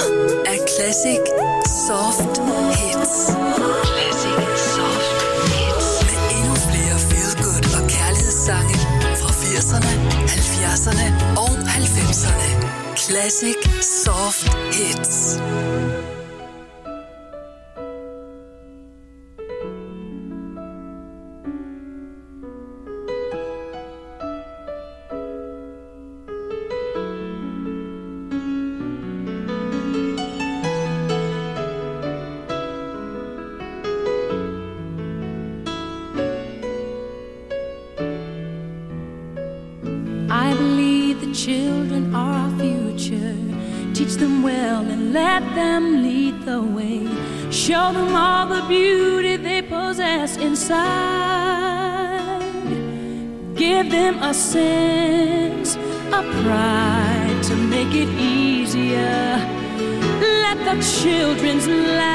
er Classic Soft Hits. Classic Soft Hits. Med endnu flere feel-good og kærlighedssange fra 80'erne, 70'erne og 90'erne. Classic Soft Hits. I believe the children are our future. Teach them well and let them lead the way. Show them all the beauty they possess inside. Give them a sense of pride to make it easier. Let the children's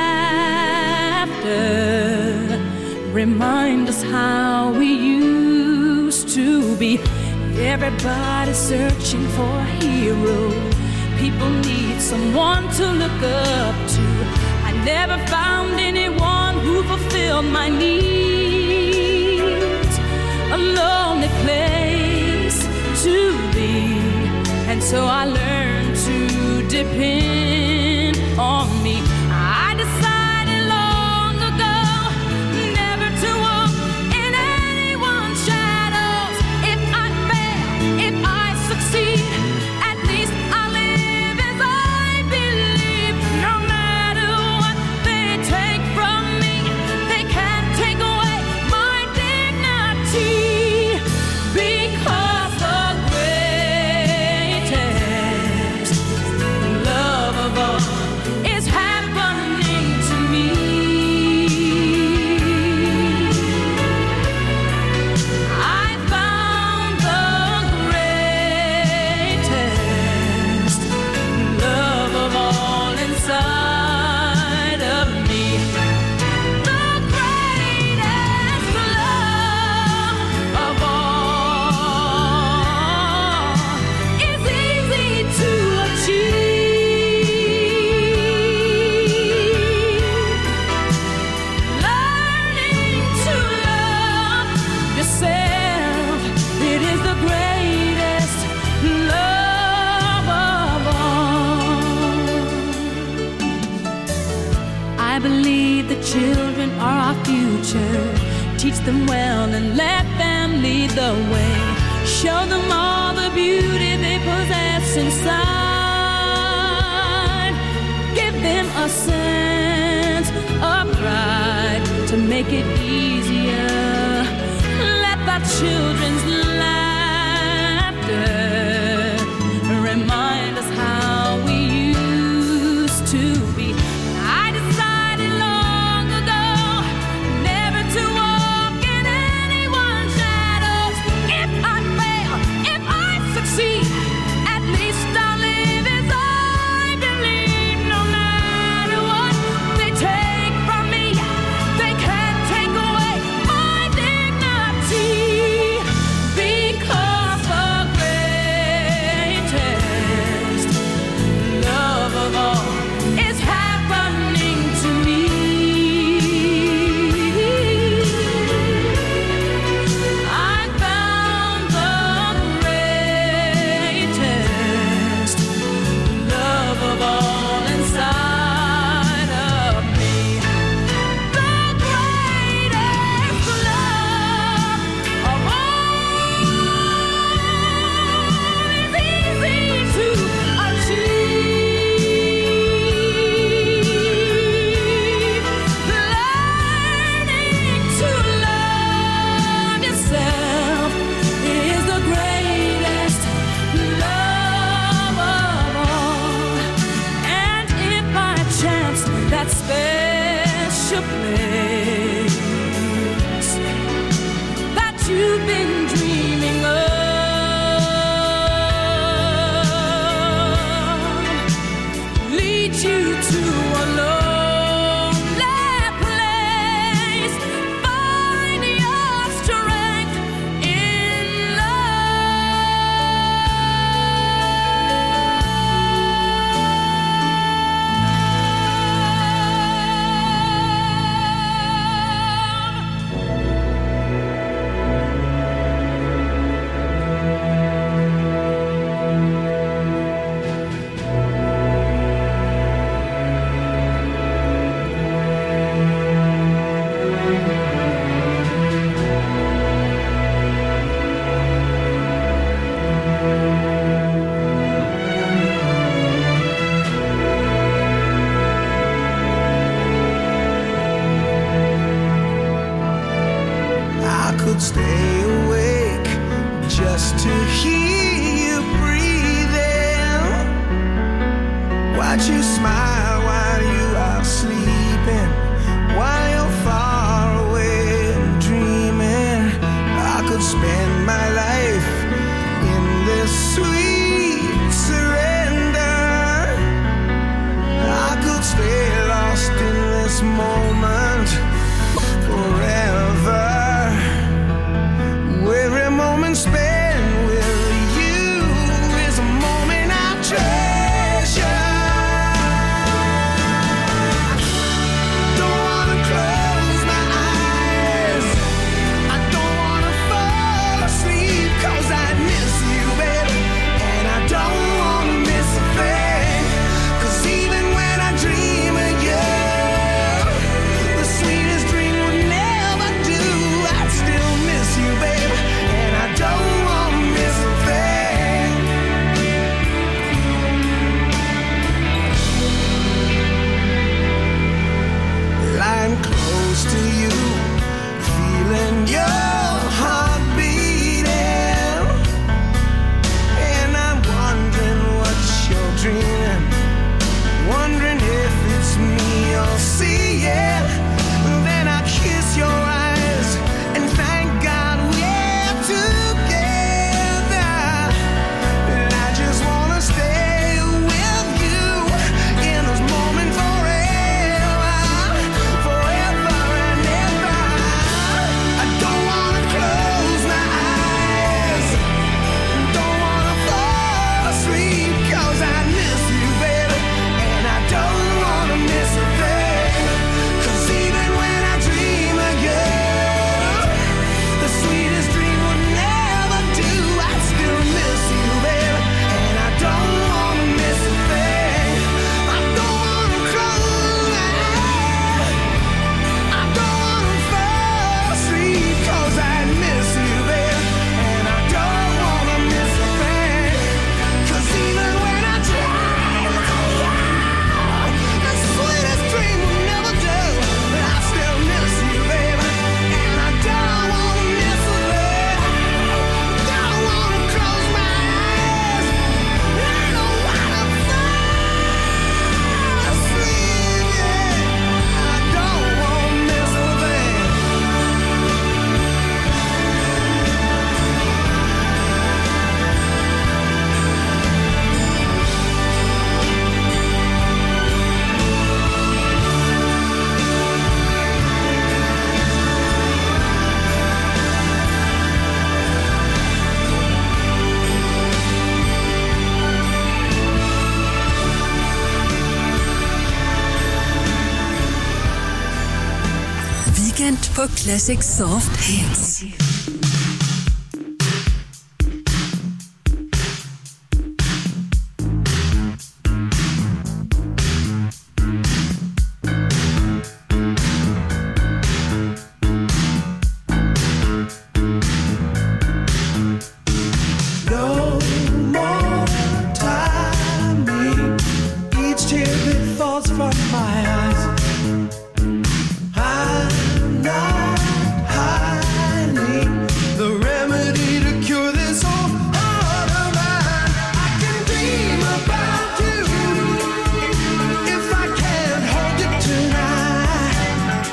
laughter remind us how we used to be. Everybody's searching for a hero. People need someone to look up to. I never found anyone who fulfilled my needs. A lonely place to be. And so I learned to depend on me. I decided long ago never to walk in anyone's shadows. If I fail, if I succeed, at least I live as I believe. No matter what they take from me, they can't take away my dignity. Because the greatest love of all is happening to me. I found the greatest love of all inside of me. The greatest love of all is easy to achieve. Learning to love yourself, it is the greatest love of all. I believe the children are our future. Teach them well and let them lead the way. Show them all the beauty they possess inside. Give them a sense of pride to make it easier. Let the children's laughter remind us how we used to be. I decided long ago never to walk in anyone's shadows. If I fail, if I succeed, at least I'll live as I believe. No matter what they take from me, they can't take away my dignity. Because the greatest love of all is happening to me. I found the greatest love of all inside of me. The greatest love of all is easy to achieve. Learning to love yourself is the greatest love of all. And if by chance that special place that you've been dreaming of leads you to a lonely place, find your strength in love. you smile while you are sleeping, while you're far away and dreaming. I could spend my life in this sweet surrender. I could stay lost in this moment forever. Every moment spent with you is a moment I treasure. Don't wanna close my eyes, I don't wanna fall asleep, 'cause I miss you, baby, and I don't wanna miss a thing. 'Cause even when I dream of you, the sweetest dream would never do. I'd still miss you, baby, and I don't wanna miss a thing. Lying close to you, feeling your heart beating, and I'm wondering what you're dreaming, wondering if it's me you're seeing. Then I kiss your eyes and thank God we're together. And I just wanna stay with you in this moment forever, forever and ever. I don't wanna close my eyes, don't wanna fall asleep, 'cause I miss you, baby, and I don't wanna miss a thing. 'Cause even when I dream of you, the sweetest dream would never do. I still miss you, baby, and I don't wanna miss a thing. I don't wanna close my eyes, I don't wanna fall asleep, 'cause I miss you, baby, and I don't wanna miss a thing. 'Cause even when I dream of you, the sweetest dream would never do. But I still miss you, baby, and I don't wanna miss a thing. Don't wanna close my eyes, I don't wanna fall asleep, yeah. I don't wanna miss a thing. Weekend på Classic Soft Hits. No more timing, each tear that falls from my eyes. I'm not hiding the remedy to cure this whole heart of mine. I can dream about you if I can't hold you tonight.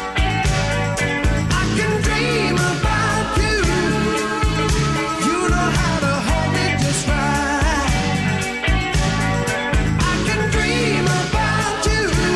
I can dream about you. You know how to hold me just right. I can dream about you.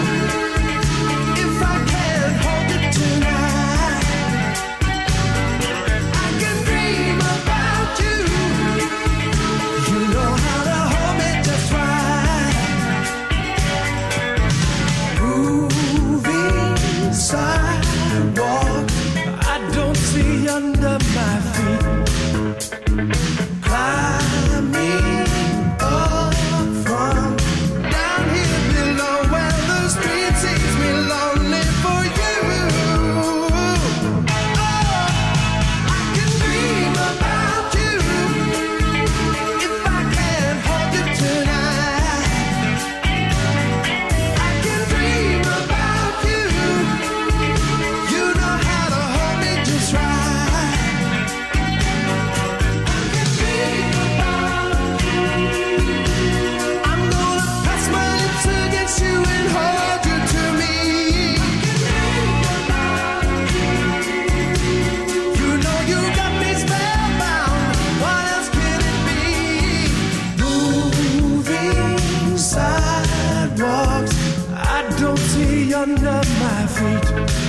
be under my feet.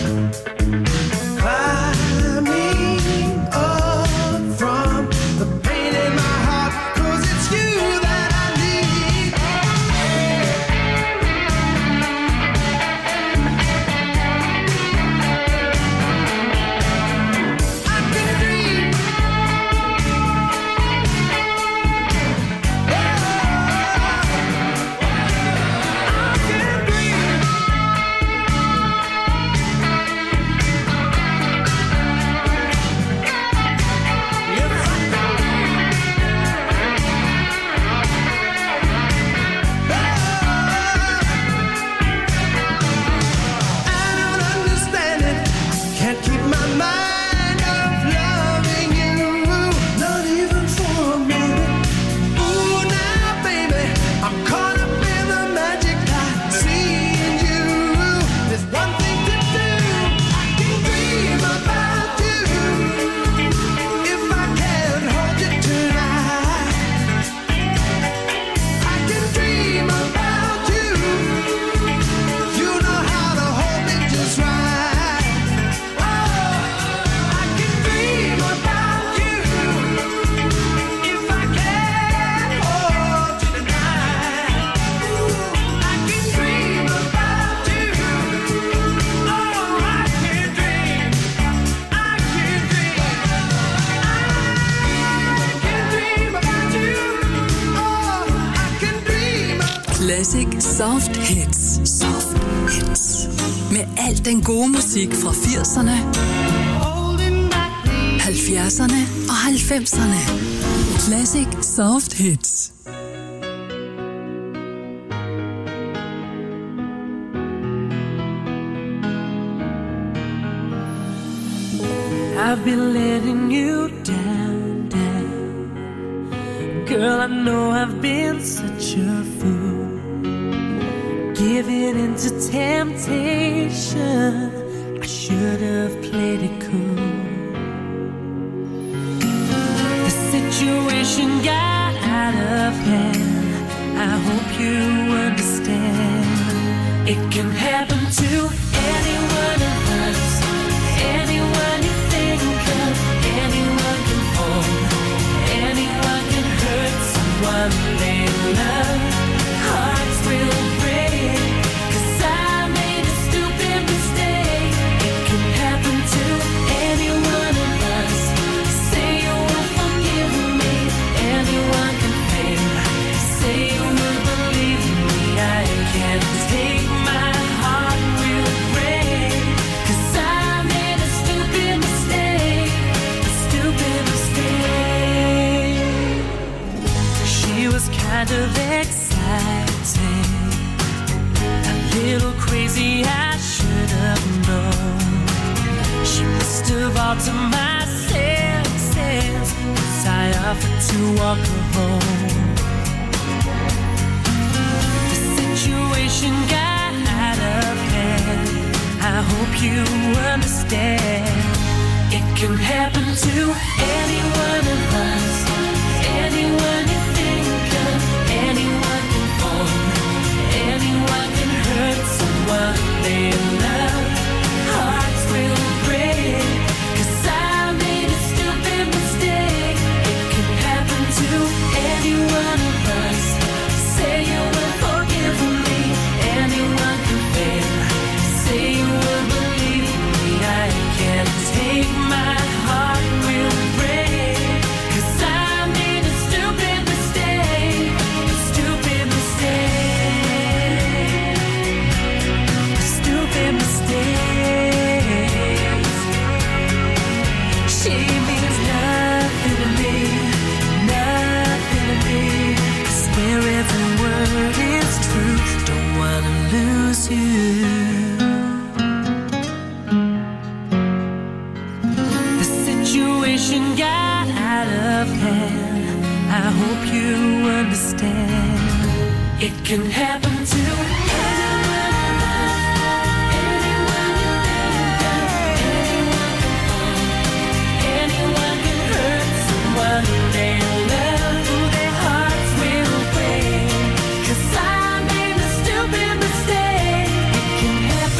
Climbing up from the pain in my heart, 'cause it's you that I need. I can dream. Classic Soft Hits. Soft Hits. Med al den gode musik fra 80'erne, 70'erne og 90'erne. Classic Soft Hits. I've been letting you down, down. Girl, I know I've been such a fool, giving into temptation. I should have played it cool. The situation got out of hand. I hope you understand. It can happen to anyone of us. Anyone you think of, anyone can fall. Anyone can hurt someone they love. Hearts will break, 'cause I made a stupid mistake. It can happen to any one of us. Say you will forgive me. Anyone can fail. Say you will believe me. I can't take my heart will break, 'cause I made a stupid mistake. A stupid mistake. She was kind of exciting, a little crazy, I should have known. She must have altered my senses, 'cause I offered to walk her home. The situation got out of hand. I hope you understand. It can happen to any one of us. Anyone you think of, anyone can fall. Anyone can hurt someone they love. Hearts will break, 'cause I made a stupid mistake. It can happen to any one of us. Say you will forgive me. Anyone can fail. Say you will believe me. I can't take my heart will break, 'cause I made a stupid mistake. A stupid mistake. A stupid mistake. She means nothing to me. Nothing to me. I swear every word is true. Don't wanna lose you. The situation got out of hand. I hope you understand. It can happen to anyone of us. Anyone you think of, anyone can fall. Anyone can hurt someone they love. Their hearts will break, 'cause I made a stupid mistake. It can happen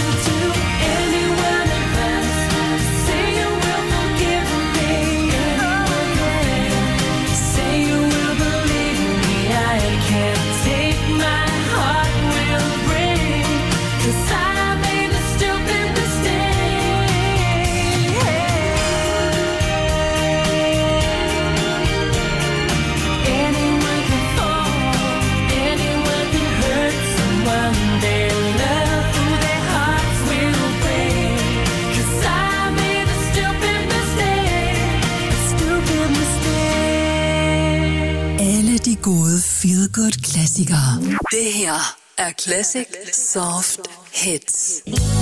Feel Good klassikere. Det her er Classic Soft Hits.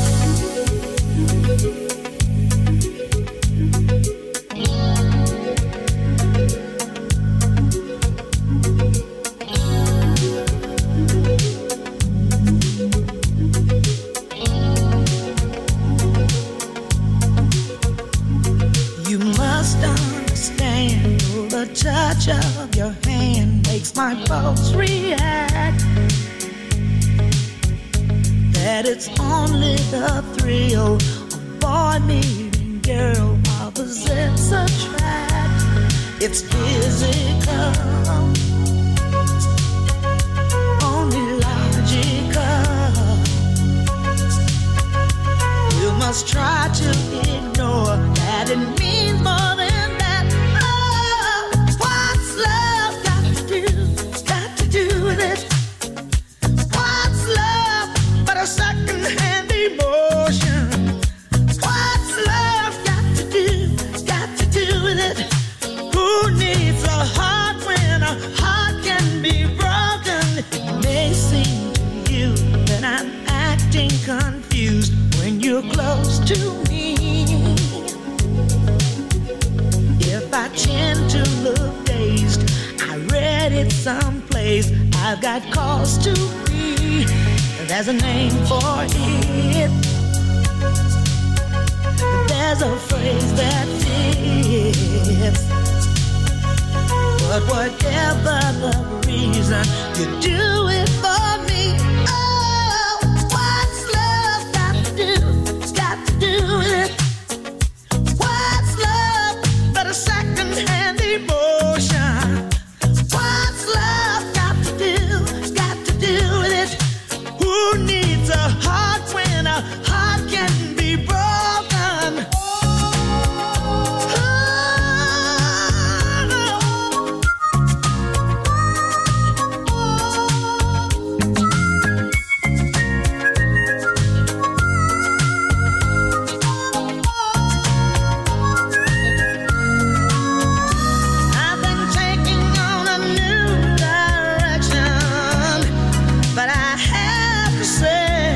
You must understand, the touch of your hand makes my pulse react. That it's only the thrill of boy meeting girl opposites attract. It's physical, only logical. You must try to ignore that it means more than that. Oh, what's love got to do with it? What's love but a second-hand emotion? What's love got to do with it? Who needs a heart when a heart can be broken? It may seem to you that I'm acting confused when you're close to me. If I tend to look dazed, I read it someplace. I've got cause to be. There's a name for it. There's a phrase that fits. But whatever the reason, you do it for me. Oh, what's love got to do with it? What's love but a second-hand emotion? What's love got to do with it? Who needs a heart when a heart can be broken? I've been taking on a new direction, but I have to say,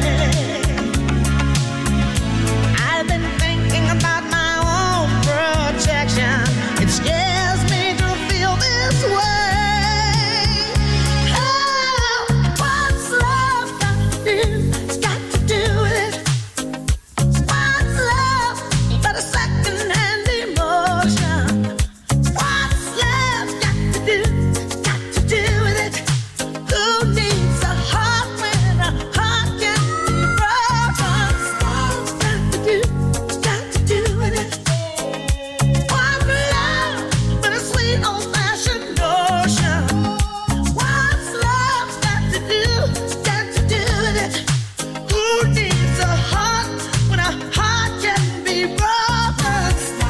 I've been thinking about my own protection. It scares me to feel this way. Oh, what's love got to do with it? What's love but a second-hand emotion? What's love got to do with it? Who needs a heart when a heart can be broken? What's got to do with it? What's love but a sweet old-fashioned notion? What's love got to do with it? Who needs a heart when a heart can be broken?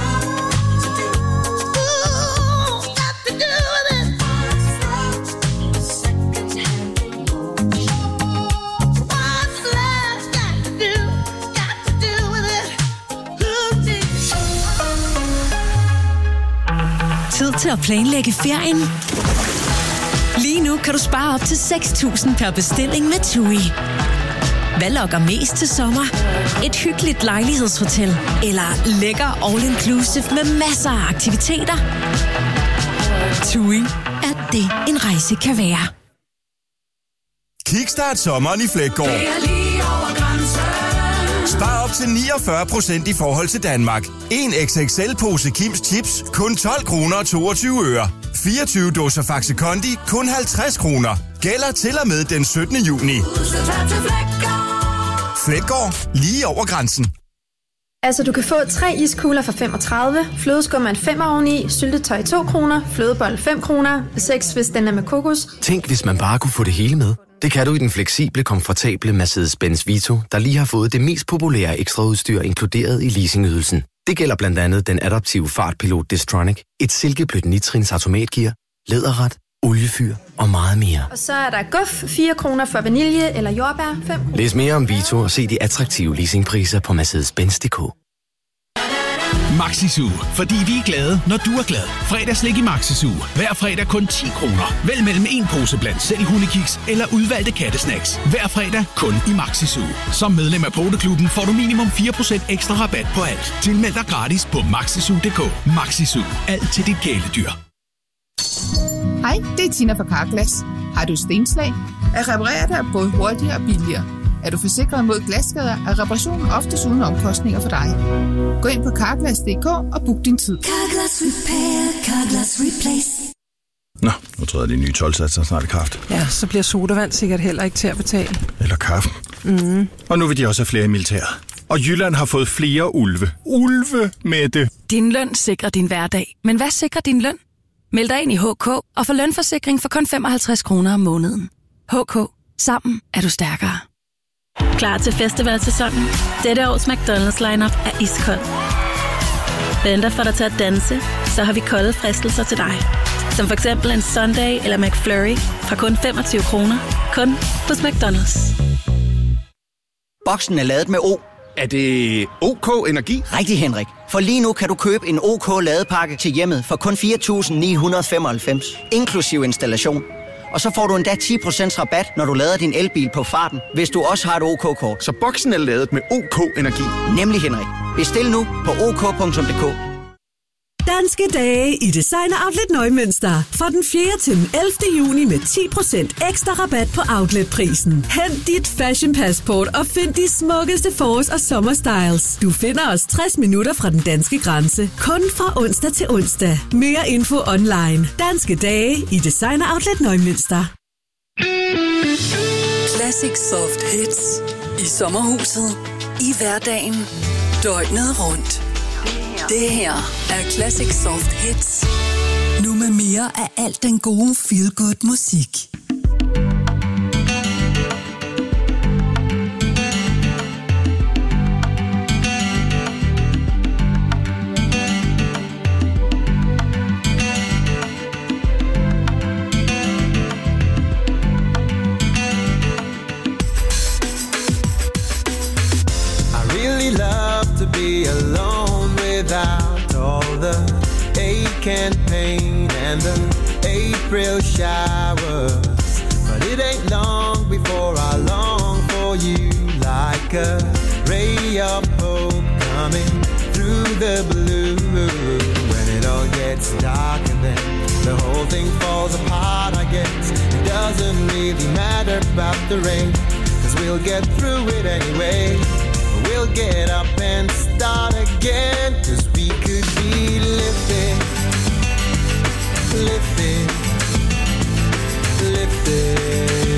Who's got to do with it? What's love got to do with it? Who needs Tid til at planlægge ferien. Lige nu kan du spare op til 6.000 per bestilling med TUI. Hvad lokker mest til sommer? Et hyggeligt lejlighedshotel eller lækker all-inclusive med masser af aktiviteter? TUI er det, en rejse kan være. Kickstart sommeren i Fleggaard. Spar op til 49% i forhold til Danmark. En XXL-pose Kims Chips, kun 12 kroner og 22 øre. 24 dåser Faxe Kondi, kun 50 kroner. Gælder til og med den 17. juni. Fleggaard, lige over grænsen. Altså, du kan få 3 iskugler for 35, flødeskum en 5 oveni, syltetøj 2 kroner, flødebold 5 kroner, 6 hvis den er med kokos. Tænk, hvis man bare kunne få det hele med. Det kan du i den fleksible, komfortable Mercedes-Benz Vito, der lige har fået det mest populære ekstraudstyr inkluderet i leasingydelsen. Det gælder blandt andet den adaptive fartpilot Distronic, et silkeblødt nitrins automatgear, læderret, oliefyr og meget mere. Og så er der guf 4 kroner for vanilje eller jordbær 5. Læs mere om Vito og se de attraktive leasingpriser på Mercedes-Benz.dk. Maxi-Zoo, fordi vi er glade, når du er glad. Fredagslik i Maxi-Zoo. Hver fredag kun 10 kroner. Vælg mellem en pose blandt selv hundekiks eller udvalgte kattesnacks. Hver fredag kun i Maxi-Zoo. Som medlem af Poteklubben får du minimum 4% ekstra rabat på alt. Tilmeld dig gratis på maxizoo.dk. Maxi-Zoo. Alt til dit kæledyr. Hej, det er Tina fra Carglass. Har du stenslag? At reparere det er både hurtigere og billigere. Er du forsikret mod glasskader, er reparationen oftest uden omkostninger for dig. Gå ind på Carglass.dk og book din tid. Carglass Repair, Carglass Replace. Nå, nu træder de nye 12-satser snart i kraft. Ja, så bliver sodavand sikkert heller ikke til at betale. Eller kaffe. Mm. Og nu vil de også have flere i militæret. Og Jylland har fået flere ulve. Ulve med det. Din løn sikrer din hverdag. Men hvad sikrer din løn? Meld dig ind i HK og få lønforsikring for kun 55 kroner om måneden. HK. Sammen er du stærkere. Klar til festivalsæsonen? Dette års McDonald's lineup er iskold. Venter for dig til at danse, så har vi kolde fristelser til dig. Som for eksempel en Sunday eller McFlurry fra kun 25 kroner. Kun hos McDonald's. Boksen er ladet med O. Er det OK Energi? Rigtig, Henrik. For lige nu kan du købe en OK ladepakke til hjemmet for kun 4.995, inklusiv installation. Og så får du endda 10% rabat, når du lader din elbil på farten, hvis du også har et OK-kort. Så boksen er ladet med OK Energi? Nemlig, Henrik. Bestil nu på ok.dk. Danske dage i Designer Outlet Neumünster. Fra den 4. til den 11. juni med 10% ekstra rabat på outletprisen. Hent dit fashion passport og find de smukkeste forårs- og sommerstyles. Du finder os 60 minutter fra den danske grænse. Kun fra onsdag til onsdag. Mere info online. Danske dage i Designer Outlet Neumünster. Classic Soft Hits. I sommerhuset. I hverdagen. Døgnet rundt. Det her er Classic Soft Hits. Nu med mere af alt den gode feel-good musik. I really love to be alone without all the ache and pain and the April showers. But it ain't long before I long for you, like a ray of hope coming through the blue. When it all gets dark and then the whole thing falls apart, I guess it doesn't really matter about the rain, 'cause we'll get through it anyway. We'll get up and start again, 'cause we could be lifted, lifted, lifted.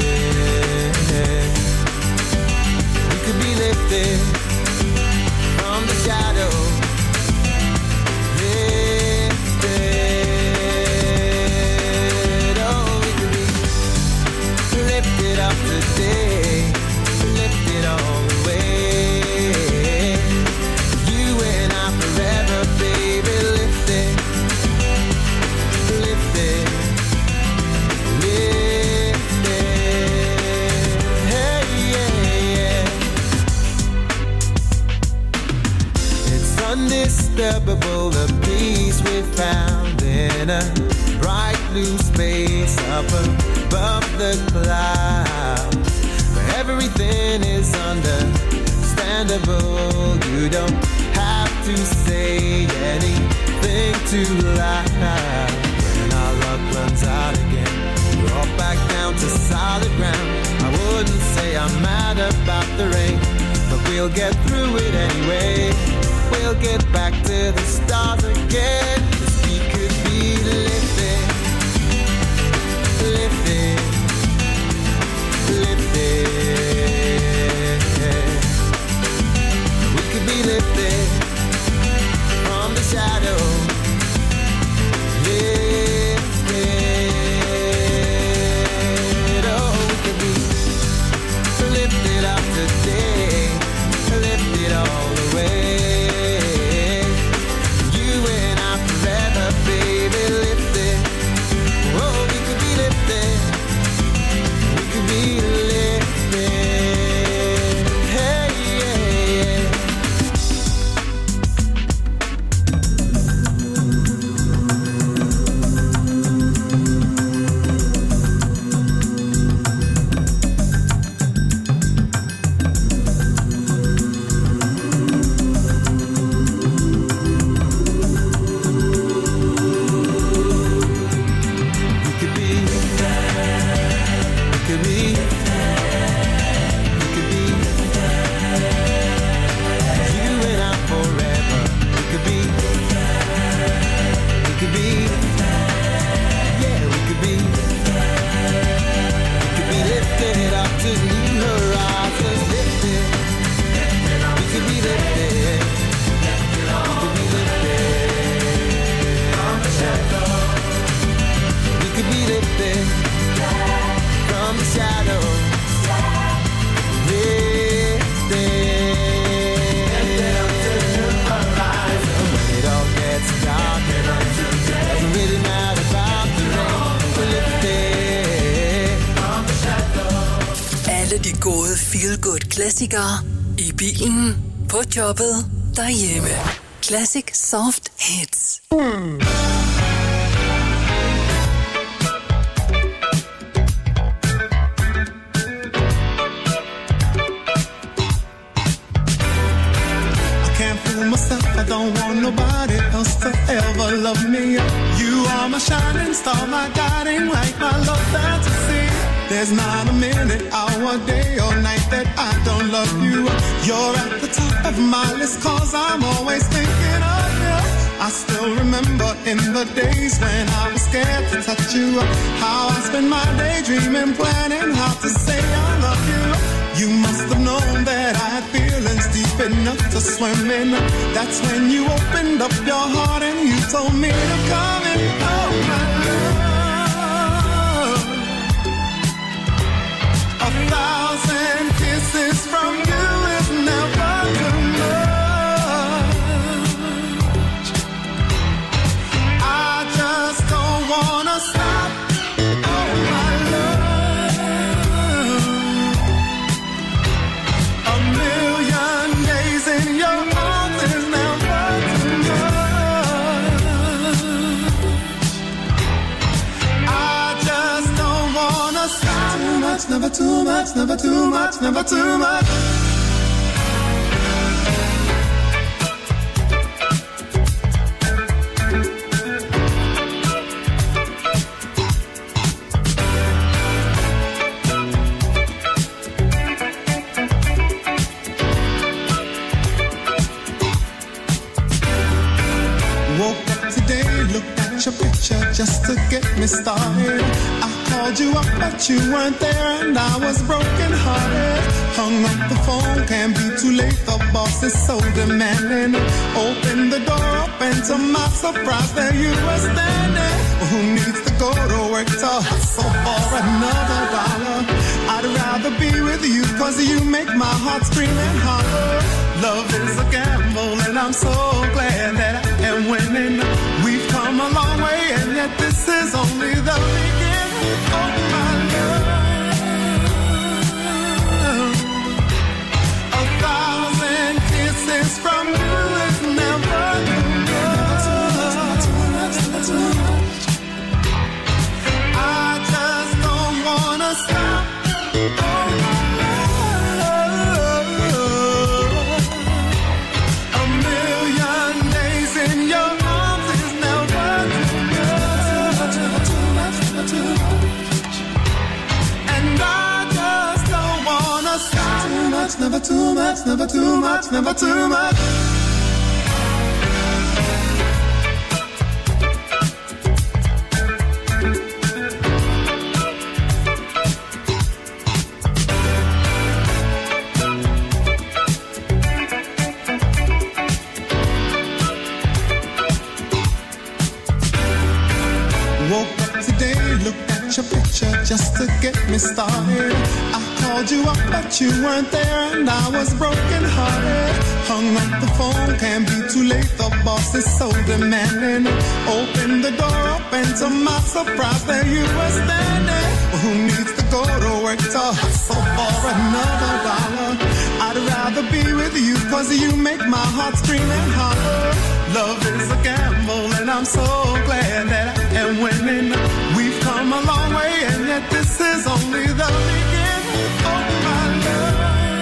We could be lifted from the shadow, lifted. Oh, we could be lifted up today, lifted all the way. Undisturbable, the peace we found in a bright blue space up above the clouds, where everything is understandable. You don't have to say anything too loud. When our luck runs out again, we're all back down to solid ground. I wouldn't say I'm mad about the rain, but we'll get through it anyway. We'll get back to the start again, 'cause we could be lifted, lifted, lifted. We could be lifted from the shadow, lifted. Oh, we could be lifted up today, lifted all the way. We could be lifted. Klassikere i bilen, på jobbet, derhjemme. Classic Soft Hits. Myself, I don't want nobody else to ever love me. You are my shining star, my guiding light, my love fantasy. There's not a minute, hour, day or night that I don't love you. You're at the top of my list, cause I'm always thinking of you. I still remember in the days when I was scared to touch you, how I spent my day dreaming, planning how to say I love you. You must have known that I had feelings deep enough to swim in. That's when you opened up your heart and you told me to come in. Oh, my love. 1,000 kisses from you is never too much. I just don't wanna stop. Oh, my love. Never too much, never too much, never too much. Woke up today, looked at your picture just to get me started. I called you up, but you weren't there, and I was broken hearted. Hung up the phone, can't be too late. The boss is so demanding. Opened the door up, and to my surprise, there you were standing. Who needs to go to work to hustle for another dollar? I'd rather be with you, cause you make my heart scream and holler. Love is a gamble, and I'm so glad that I am winning. We've come a long way, and yet this is only the beginning. Oh, my love. 1,000 kisses from you is never enough. I just don't wanna stop. Oh, my love. A million days in your arms is never too much. And I just don't wanna stop. Never too much, never too much, never too much. Woke up today, looked at your picture just to get me started. I called you up, but you weren't there, and I was broken hearted. Hung up the phone, can't be too late. The boss is so demanding. Opened the door up, and to my surprise, there you were standing. Who needs to go to work to hustle for another dollar? I'd rather be with you, cause you make my heart scream and holler. Love is a gamble, and I'm so glad that I am winning. We've come a long way, and yet this is only the beginning. Oh, my love.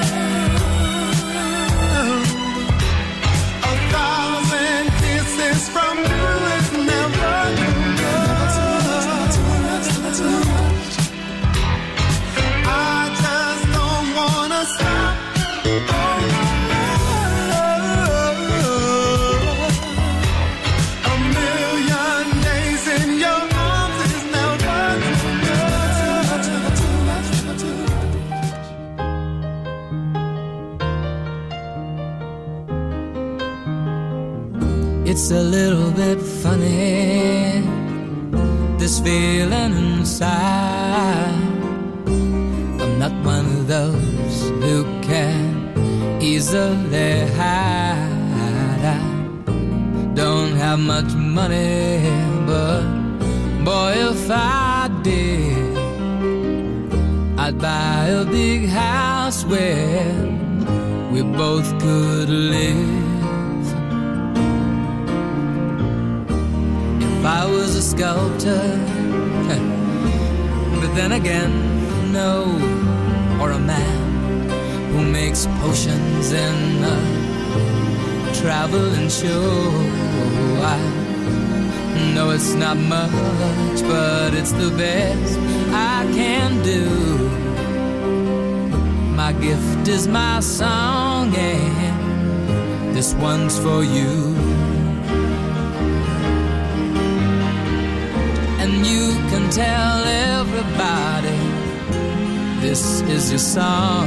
1,000 kisses from you is never enough. I just don't wanna stop. Oh, my love. A million days in your arms is never too much. It's a little bit funny, this feeling inside. I'm not one of those who can easily hide. I don't have much money, but boy, if I did, I'd buy a big house where we both could live. If I was a sculptor, but then again, no, or a man who makes potions in a traveling show. I know it's not much, but it's the best I can do. My gift is my song, and this one's for you. And you can tell everybody this is your song.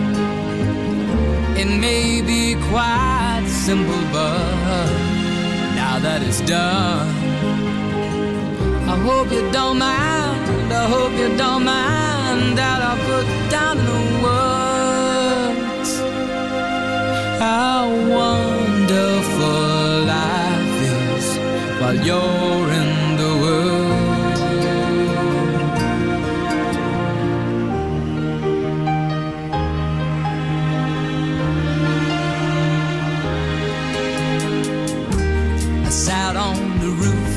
It may be quite simple, but now that it's done, I hope you don't mind, I hope you don't mind that I put down in the words how wonderful life is while you're in the world. I sat on the roof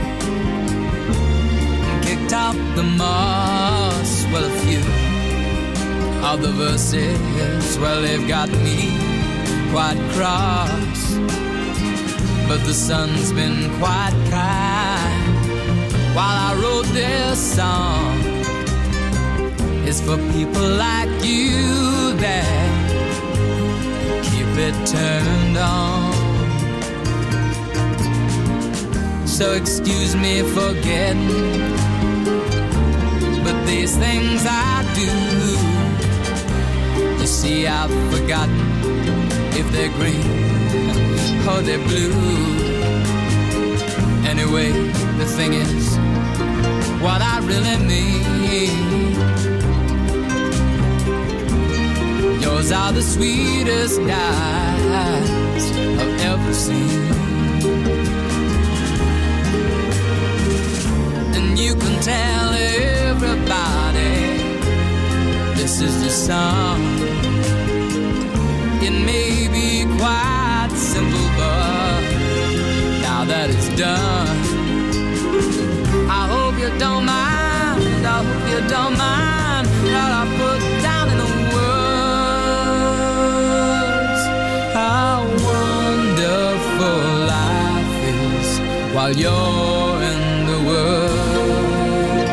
and kicked out the moss. Well, a few of the verses, well, they've got me quite cross, but the sun's been quite kind while I wrote this song. It's for people like you that keep it turned on. So excuse me for getting, but these things I do, you see, I've forgotten if they're green or they're blue. Anyway, the thing is, what I really mean, yours are the sweetest eyes I've ever seen. And you can tell everybody this is your song. It may be quite simple, but now that it's done, I hope you don't mind, I hope you don't mind that I put down in the words how wonderful life is while you're in the world.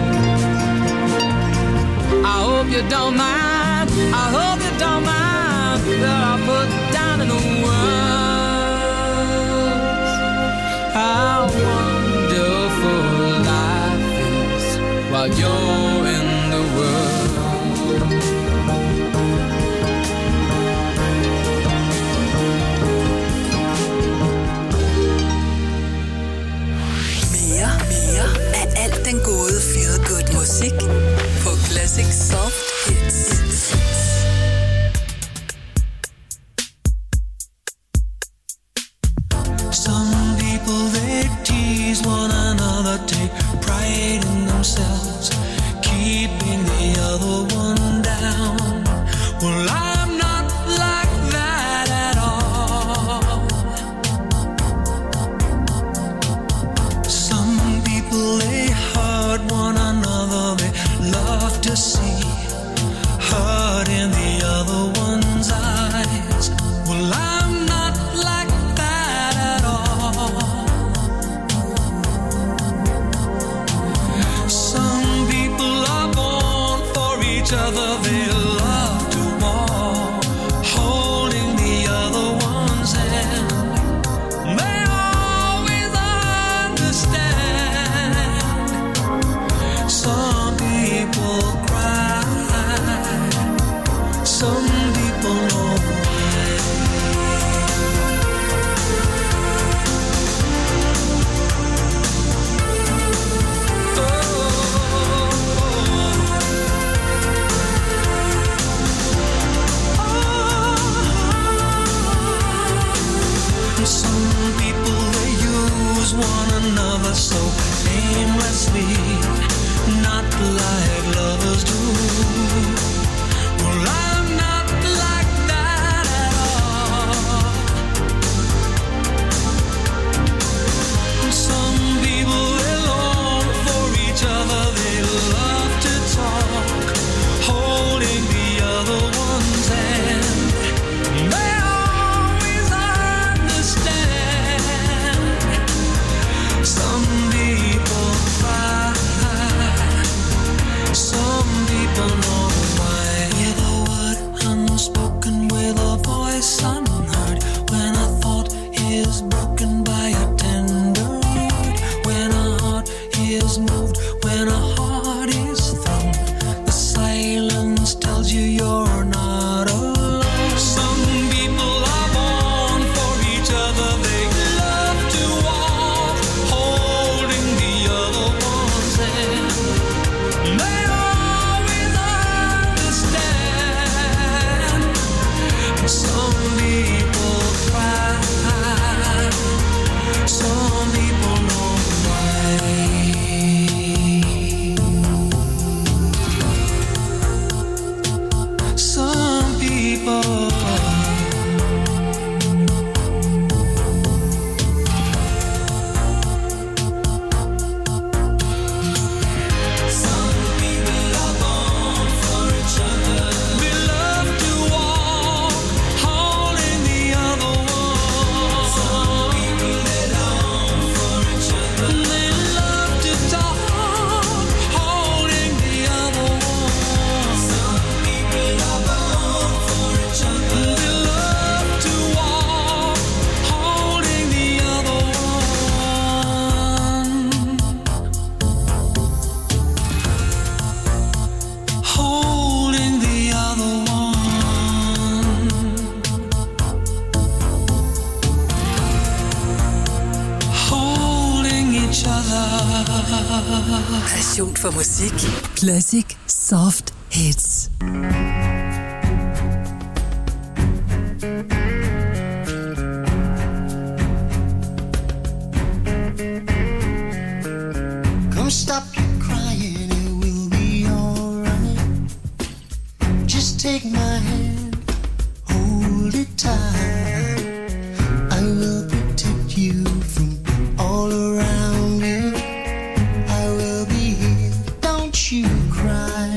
I hope you don't mind, I hope you don't mind that I put down in the words how wonderful life is while you're in the world. Mere af alt den gode feel good musik på Classic Soft Hits. Some people, they tease one another, take pride in themselves, keeping the other one down. Well, I'm not like that at all. Some people, they hurt one another, they love to see hurt in the other one's eyes. Well, I'm not like that at all. Some people are born for each other, they love to walk, holding the other one's hand. They always understand. Some people cry, some people know why. Some people, they use one another so aimlessly, not like lovers do. Well, I'm not like that Passion for musik. Classic Soft Hits. Come stop your crying, it will be alright. Just take my hand, hold it tight. I will protect you from all around you. I will be here, don't you cry.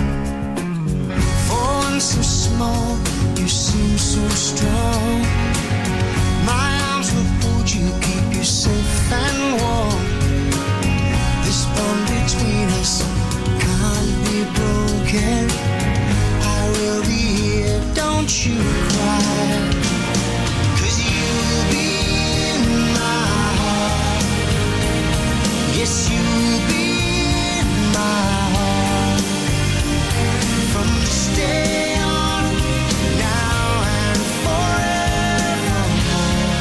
For once so small, you seem so strong. My arms will hold you, keep you safe and warm. This bond between us can't be broken. I will be here, don't you cry. 'Cause you'll be in my heart. Yes, you'll be in my heart. From this day on, now and forevermore.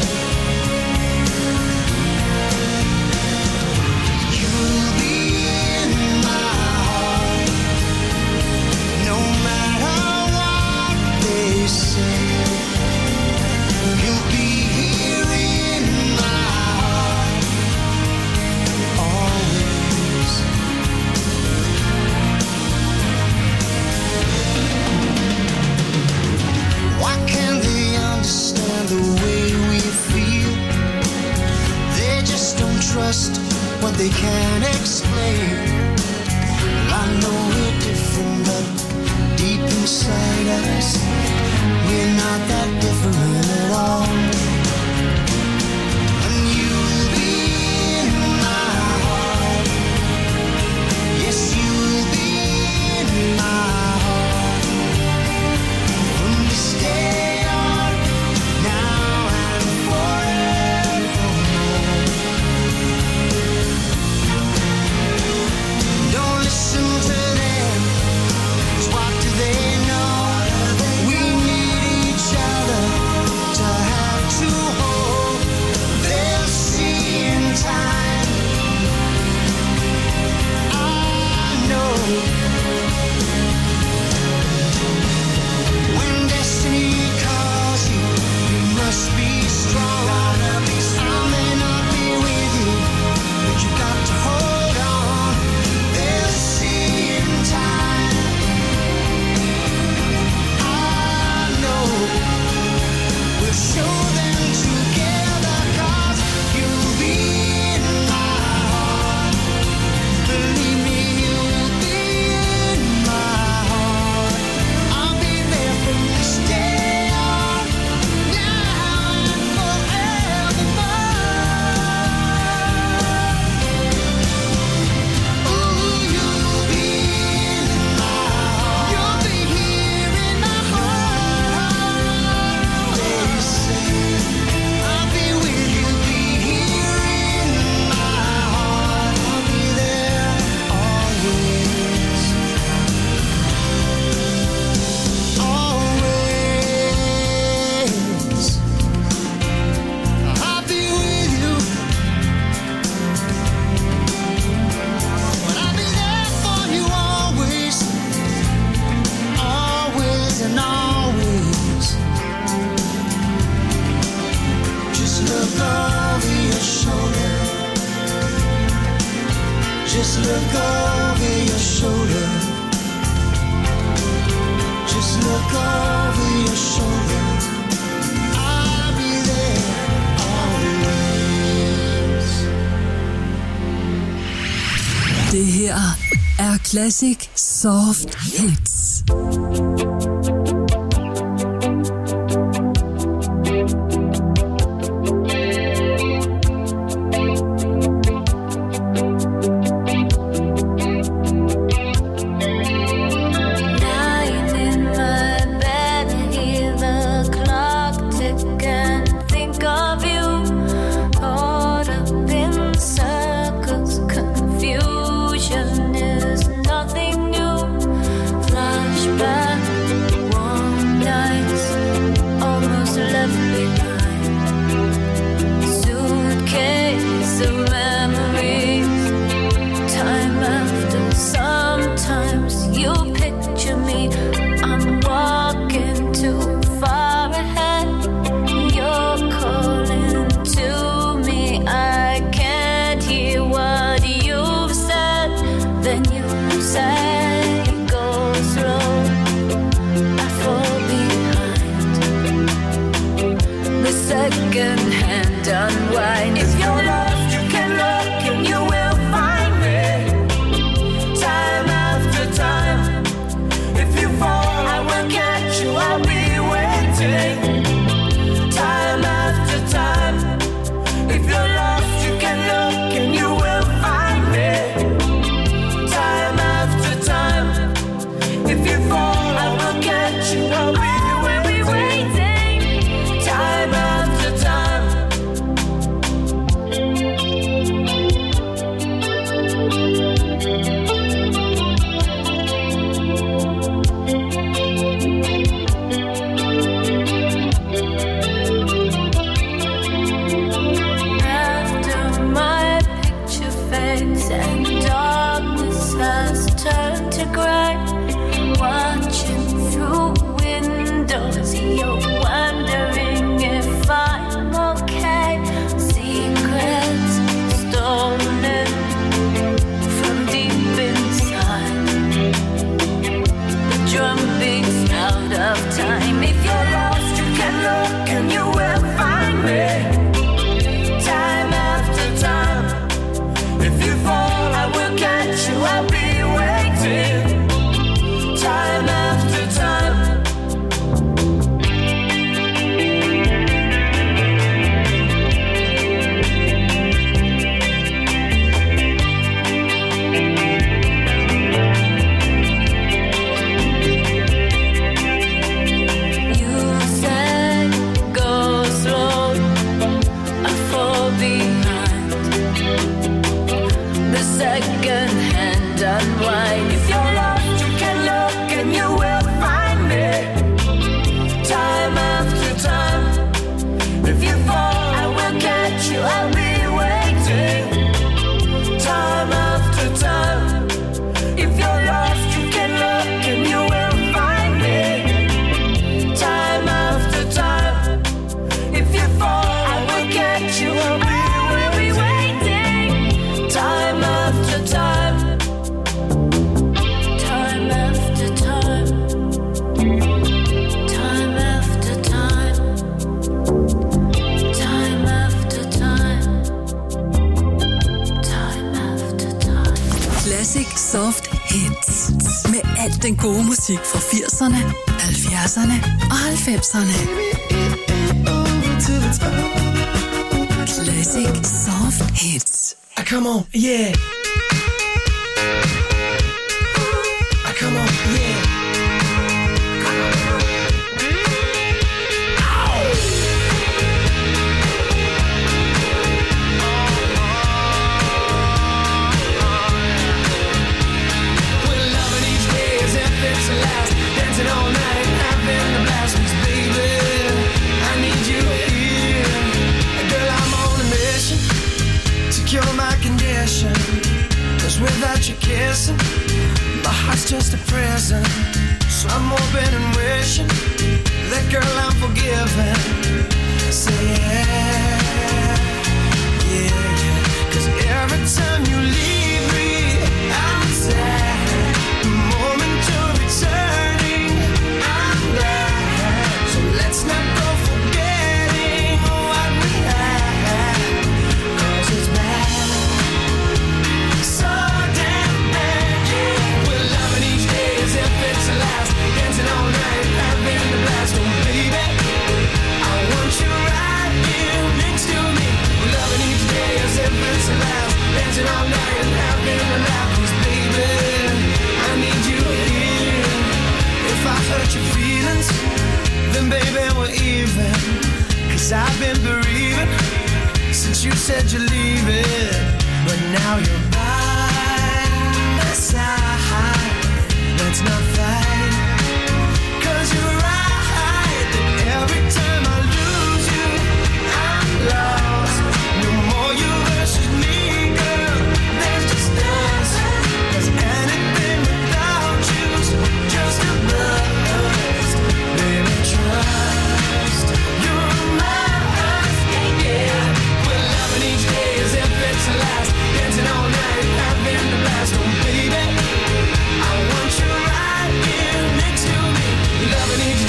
You'll be in my heart. No matter what they say. You'll be here in my heart. Always. Why can't they understand the way we feel? They just don't trust what they can't explain. I know we're different, but deep inside us, we're not that different at all. And you'll be in my heart. Yes, you'll be in my heart. From this day on, now and forevermore. Don't listen to them, 'cause what do they know? We need each other to have to hold. They'll see in time. I know. When destiny calls you, you must be strong. I may not be with you, but you got to hold on. They'll see in time. I know. We'll show them together, 'cause you'll be in my heart. Believe me, you'll be in my heart. I'll be there from this day on, now and forevermore. Ooh, you'll be in my heart. You'll be here in my heart. They say I'll be with you, be here in my heart. I'll be there always. Always. I'll be with you. But I'll be there for you always. Always and always. Just look over your shoulder. Just look over your shoulder. Just look over your shoulder. I'll be there always. Det her er Classic Soft Hits. Lying in my bed, hear the clock tick and think of you. Caught up in circles, confusion is nothing new. Flashback second-hand unwind. If you're lost, you can look and you will find me. Time after time. If you fall, I will catch you, I'll be waiting. Time after time. If you're lost, you can look and you will find me. Time after time. If you fall, I will catch you, I'll be waiting. Time after time. After my picture fades and darkness has turned to gray, watching through windows, you're wondering if I'm okay. Secrets stolen from deep inside. The drum beats out of time. If you're lost, you can look and you will find me. Time after time. If you fall, I will catch you, I'll be waiting. Time after time. You said go slow, I fall behind. The second-hand unwind. If you're lost, you can look and you will find me. Time after time. If you fall, I will catch you, I'll be waiting. Time after time. If you're lost, you can look and you will find me. Time after time. If you fall, I will catch you, I'll be waiting. Time after time. Time after time. Time after time. Time after time. Time after time. Classic Soft Hits. Med alt den gode musik fra 80'erne, 70'erne og 90'erne. Classic Soft Hits. Come on, yeah. Come on, yeah. We're loving each day as if it's the last. Dancing all night, having the blast. 'Cause baby, I need you here. Girl, I'm on a mission to cure my condition. 'Cause without you kissing, my heart's just a prison. So I'm hoping and wishing that girl I'm forgiven. Say yeah, yeah, yeah. 'Cause every time you leave me, I'm sad. The moment you're returning, I'm glad. So let's not go forgetting what we had. 'Cause it's bad. So damn bad, yeah. We're loving each day as if it's the last. Dancing all night, having the blast. Oh baby, I want you right here next to me. We're loving each day as if it's the last. Dancing all night and having a laugh. 'Cause baby, I need you here. If I hurt your feelings, then baby we're even. 'Cause I've been bereaving since you said you're leaving. But now you're by my side. Let's not fight. 'Cause you're right that every time I lose you, I'm lost. No more you versus me, girl. There's just us. 'Cause anything without you's just a bust. Baby, trust. You're mine, yeah. We're loving each day as if it's the last. Dancing all night, having the blast. Oh baby, I want you right here next to me. Loving each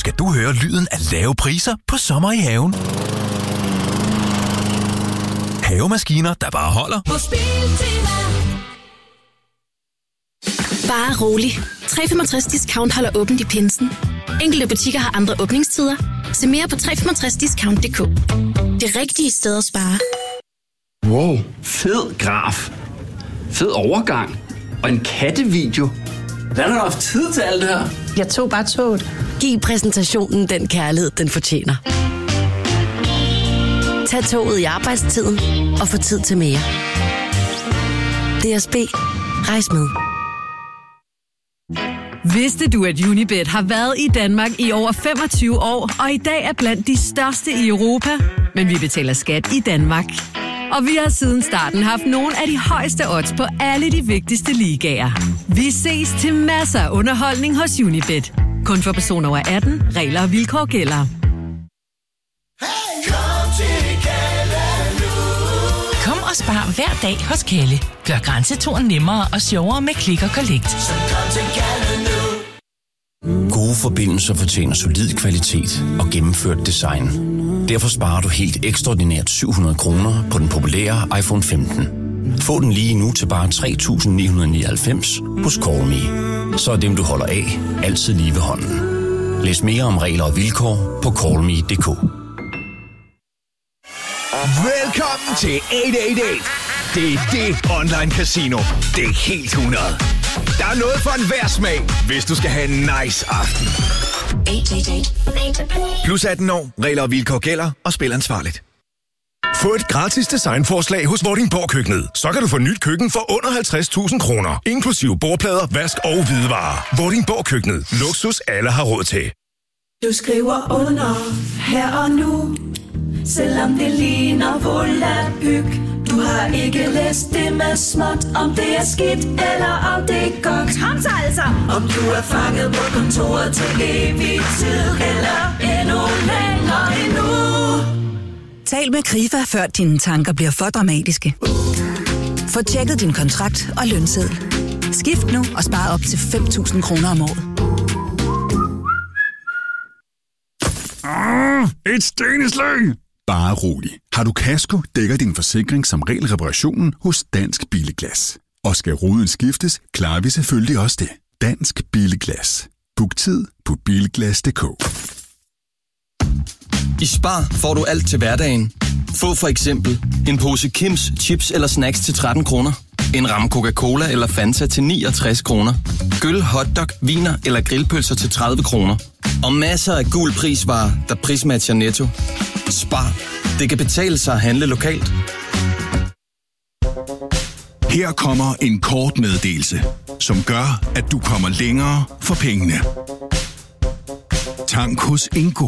skal du høre lyden af lave priser på sommer i haven. Havemaskiner, der bare holder. Bare rolig. 365 Discount holder åbent i pinsen. Enkelte butikker har andre åbningstider. Se mere på 365discount.dk. Det rigtige sted at spare. Wow, fed graf. Fed overgang. Og en kattevideo. Hvordan har du haft tid til alt det her? Jeg tog bare toget. Giv præsentationen den kærlighed, den fortjener. Tag toget i arbejdstiden og få tid til mere. DSB. Rejs med. Vidste du, at Unibet har været i Danmark i over 25 år, og i dag er blandt de største i Europa? Men vi betaler skat i Danmark. Og vi har siden starten haft nogle af de højeste odds på alle de vigtigste ligaer. Vi ses til masser af underholdning hos Unibet. Kun for personer over 18. Regler og vilkår gælder. Kom og spar hver dag hos Kelle. Gør grænseturen nemmere og sjovere med Click & Collect. Gode forbindelser fortjener solid kvalitet og gennemført design. Derfor sparer du helt ekstraordinært 700 kroner på den populære iPhone 15. Få den lige nu til bare 3.999 hos CallMe. Så er dem, du holder af, altid lige ved hånden. Læs mere om regler og vilkår på callme.dk. Velkommen til 888. Det er det online casino. Det er helt 100. Der er noget for enhver smag, hvis du skal have en nice aften. 888. Plus 18 år, regler og vilkår gælder, og spil ansvarligt. Få et gratis designforslag hos Vordingborg Køkkenet. Så kan du få nyt køkken for under 50.000 kroner. Inklusive bordplader, vask og hvidevarer. Vordingborg Køkkenet. Luksus alle har råd til. Du skriver under her og nu, selvom det ligner volapyk. Du har ikke læst det med småt, om det er skidt eller om det er godt. Kom så altså! Om du er fanget på kontoret til evig tid, eller endnu længere endnu. Tal med Krifa, før dine tanker bliver for dramatiske. Få tjekket din kontrakt og lønseddel. Skift nu og spar op til 5.000 kroner om året. Et sten i slyng! Bare rolig. Har du kasko, dækker din forsikring som regel reparationen hos Dansk Billeglas. Og skal ruden skiftes, klarer vi selvfølgelig også det. Dansk Billeglas. Book tid på bilglas.dk. I Spar får du alt til hverdagen. Få for eksempel en pose Kims chips eller snacks til 13 kroner. En ramme Coca-Cola eller Fanta til 69 kroner. Gyld, hotdog, viner eller grillpølser til 30 kroner. Og masser af gul prisvarer, der prismatcher Netto. Spar. Det kan betale sig at handle lokalt. Her kommer en kort meddelelse, som gør, at du kommer længere for pengene. Tank hos Ingo.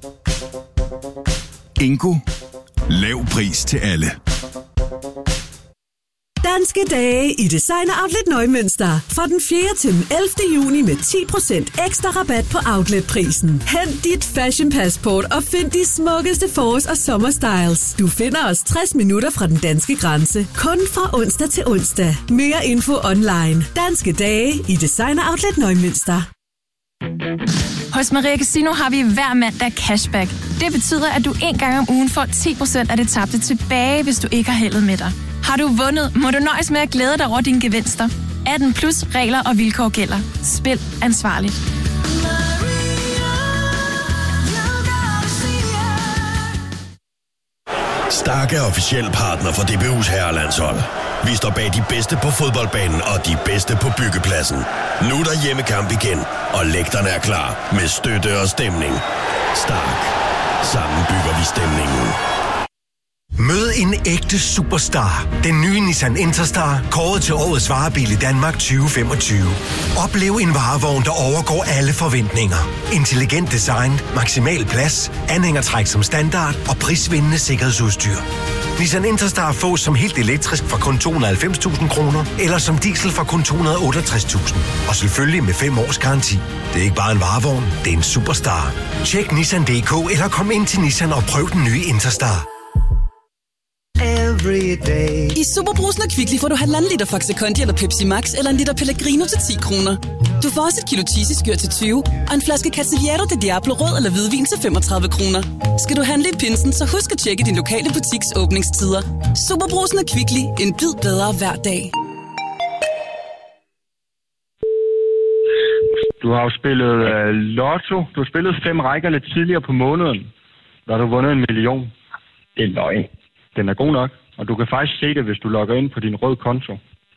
Ingo. Lav pris til alle. Danske dage i Designer Outlet Neumünster. Fra den 4. til den 11. juni med 10% ekstra rabat på outletprisen. Hent dit fashion passport og find de smukkeste forårs- og sommerstyles. Du finder os 60 minutter fra den danske grænse. Kun fra onsdag til onsdag. Mere info online. Danske dage i Designer Outlet Neumünster. Hos Maria Casino har vi hver mandag cashback. Det betyder, at du en gang om ugen får 10% af det tabte tilbage, hvis du ikke har heldet med dig. Har du vundet, må du nøjes med at glæde dig over dine gevinster. 18 plus regler og vilkår gælder. Spil ansvarligt. Stark er officiel partner for DBU's herrelandshold. Vi står bag de bedste på fodboldbanen og de bedste på byggepladsen. Nu er der hjemmekamp igen, og lægterne er klar med støtte og stemning. Stark. Sammen bygger vi stemningen. Mød en ægte superstar. Den nye Nissan Interstar, kåret til årets varebil i Danmark 2025. Oplev en varevogn, der overgår alle forventninger. Intelligent design, maksimal plads, anhængertræk som standard og prisvindende sikkerhedsudstyr. Nissan Interstar fås som helt elektrisk fra kun 290.000 kroner, eller som diesel fra kun 268.000. Og selvfølgelig med 5 års garanti. Det er ikke bare en varevogn, det er en superstar. Tjek Nissan.dk eller kom ind til Nissan og prøv den nye Interstar. every day. I Superbrugsen og Kvickly får du 1,5 liter Faxe Kondi eller Pepsi Max eller en liter Pellegrino til 10 kroner. Du får også et kilo cheesy-skyr til 20 og en flaske Cavaliere de Diablo rød eller hvidvin til 35 kroner. Skal du handle i pinsen, så husk at tjekke din lokale butiks åbningstider. Superbrugsen og Kvickly. En bid bedre hver dag. Du har jo spillet lotto. Du har spillet 5 rækker lidt tidligere på måneden. Der har du vundet 1 million. Det er løgn. Den er god nok. Og du kan faktisk se det, hvis du logger ind på din røde konto.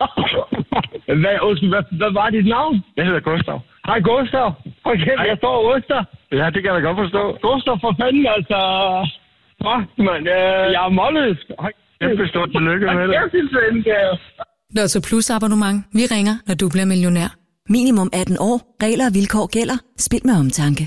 Hvad var dit navn? Jeg hedder Gustav. Hej Gustav. Okay, jeg står Oster. Ja, det kan jeg da godt forstå. Gustav, for fanden, altså. Man, jeg er målløs. Kæmpe stort tillykke med det. Lotto Plus abonnement. Vi ringer, når du bliver millionær. Minimum 18 år. Regler og vilkår gælder. Spil med omtanke.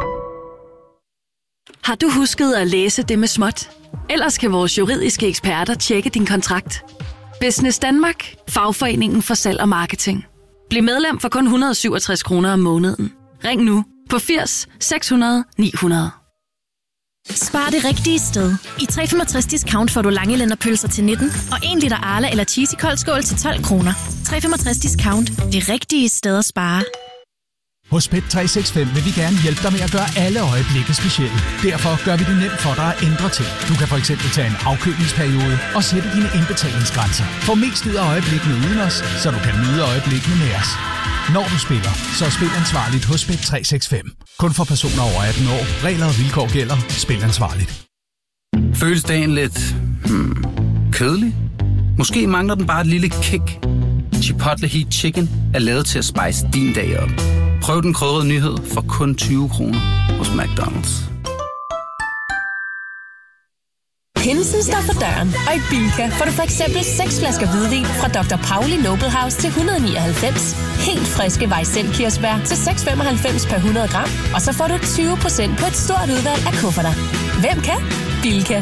Har du husket at læse det med småt? Ellers kan vores juridiske eksperter tjekke din kontrakt. Business Danmark. Fagforeningen for salg og marketing. Bliv medlem for kun 167 kroner om måneden. Ring nu på 80 600 900. Spar det rigtige sted. I 365 discount får du Langelænderpølser til 19 og 1 liter Arla eller Cheesy koldskål til 12 kroner. 365 discount. Det rigtige sted at spare. Hos Bet365 vil vi gerne hjælpe dig med at gøre alle øjeblikke specielle. Derfor gør vi det nemt for dig at ændre ting. Du kan for eksempel tage en afkølingsperiode og sætte dine indbetalingsgrænser. Få mest ud af øjeblikkene uden os, så du kan nyde øjeblikkene med os. Når du spiller, så spil ansvarligt hos Bet365. Kun for personer over 18 år. Regler og vilkår gælder. Spil ansvarligt. Føles dagen lidt kedelig? Måske mangler den bare et lille kick. Chipotle Heat Chicken er lavet til at spice din dag op. Prøv den krydrede nyhed for kun 20 kroner hos McDonald's. Pinsen står for døren, og i Bilka får du for eksempel 6 flasker hvidvin fra Dr. Pauli Noble House til 199. Helt friske Weissel-kirsebær til 6,95 per 100 gram. Og så får du 20% på et stort udvalg af kufferter. Hvem kan? Bilka.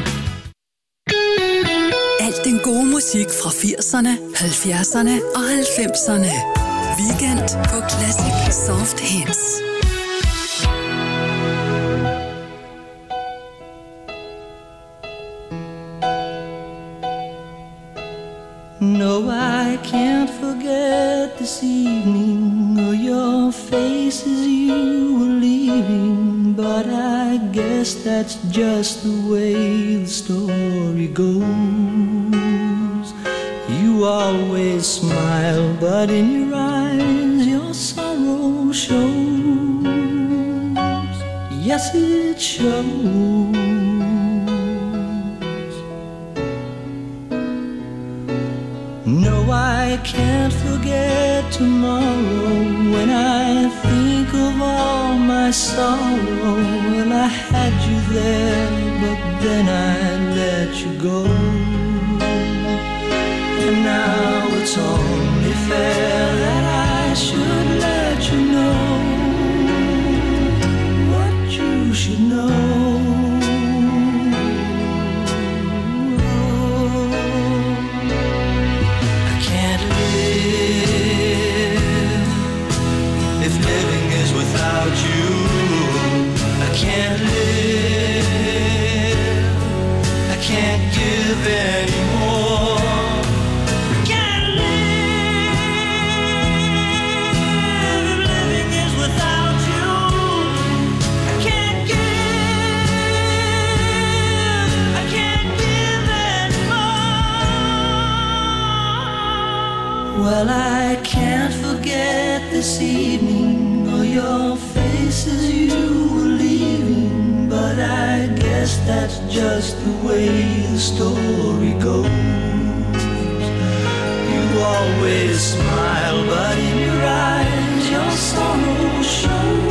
Alt den gode musik fra 80'erne, 70'erne og 90'erne. Weekend på Classic Soft Hits. No, I can't forget this evening or your face as you were leaving. But I guess that's just the way the story goes. You always smile, but in your eyes your sorrow shows. Yes, it shows. No, I can't forget tomorrow when I think of all my sorrow. Well, I had you there, but then I let you go. And now it's only fair that I should let you know what you should know. Well, I can't forget this evening or your face as you were leaving. But I guess that's just the way the story goes. You always smile, but in your eyes your sorrow shows.